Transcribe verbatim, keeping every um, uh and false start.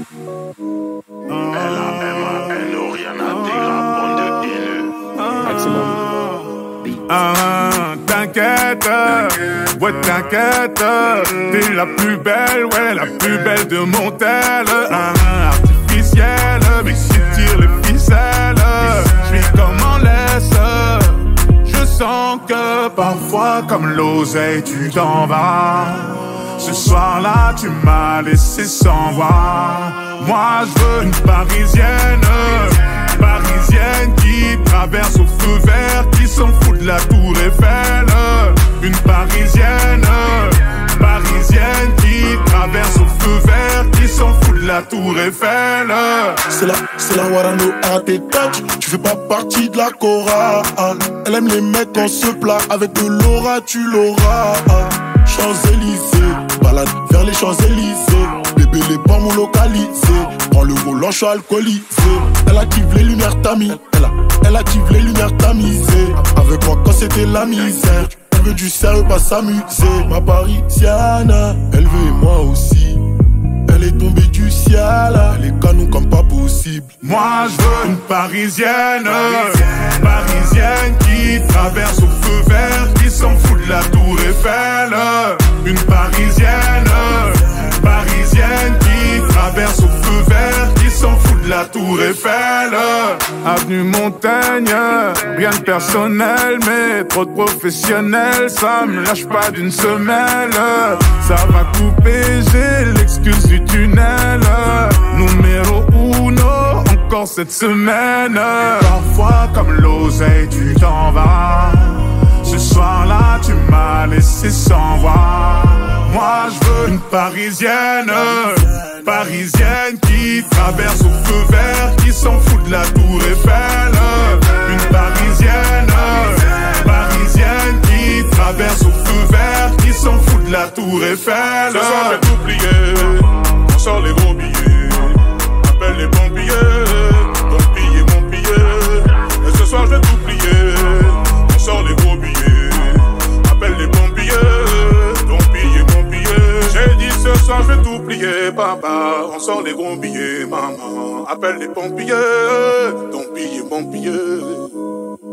L A M A N O, rien n'intégrable, bande de haineux. Maximum. Ah, t'inquiète, ouais t'inquiète, t'es la plus belle, ouais la plus belle de mon tel. Ah, artificielle, mais si tire les ficelles, j'vis comme en laisse. Je sens que parfois comme l'oseille tu t'en vas. Ce soir-là tu m'as laissé sans voix. Moi je veux une parisienne, parisienne qui traverse au feu vert, qui s'en fout de la tour Eiffel. Une parisienne, parisienne qui traverse au feu vert, qui s'en fout de la tour Eiffel. C'est la, c'est la Warano à tes touch. Tu fais pas partie de la chorale. Elle aime les mecs en se plat. Avec de l'aura tu l'auras. Champs-Élysées, balade vers les Champs-Élysées. Bébé les pommes localisées. Prends le volant, je suis alcoolisé. Elle active les lumières tamis. Elle, a, elle active les lumières tamisées. Avec moi quand c'était la misère. Elle veut du sérieux, pas s'amuser. Ma parisienne, elle veut et moi aussi. Elle est tombée du ciel, elle est canon comme pas possible. Moi je veux une parisienne, parisienne, parisienne qui traverse au feu vert, qui s'en fout de la tour Eiffel. Une parisienne, parisienne qui traverse au feu vert, qui s'en fout de la tour Eiffel. Avenue Montaigne, rien de personnel, mais trop de professionnels, ça me lâche pas d'une semelle. Ça va couper, j'ai l'excuse du tunnel. Numéro uno, encore cette semaine. Parfois comme l'oseille tu t'en vas. Ce soir-là tu m'as laissé sans voix. Moi je veux une parisienne, parisienne qui traverse au feu vert, qui s'en fout de la tour Eiffel. Une parisienne, parisienne qui traverse au feu vert, qui s'en fout de la tour Eiffel. Ce soir je vais tout plier, on sort les gros billets. Appelle les pompiers, ton billet, mon billet. Et ce soir je vais tout plier, on sort les gros billets. Appelle les pompiers, ton billet, mon billet. J'ai dit ce soir je vais tout plier, papa. On sort les gros billets, maman. Appelle les pompiers, ton billet, mon billet.